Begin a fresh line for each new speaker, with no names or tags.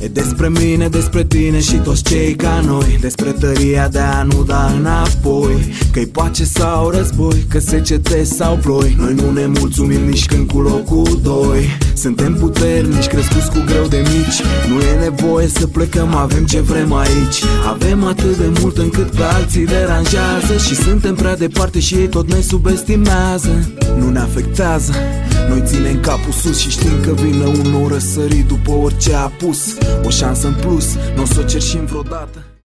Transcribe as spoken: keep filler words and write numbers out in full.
E despre mine, despre tine și toți cei ca noi, despre tăria de a nu da înapoi, că-i pace sau război, că secete sau ploi. Noi nu ne mulțumim nici când cu locul doi. Suntem puternici, crescuți cu greu de mici. Nu e nevoie să plecăm, avem ce vrem aici. Avem atât de mult încât pe alții deranjează și suntem prea departe și ei tot ne subestimează. Nu ne afectează, noi ținem capul sus și știm că vine un nou răsărit după orice a pus. O șansă în plus, n-o s-o cerșim vreodată.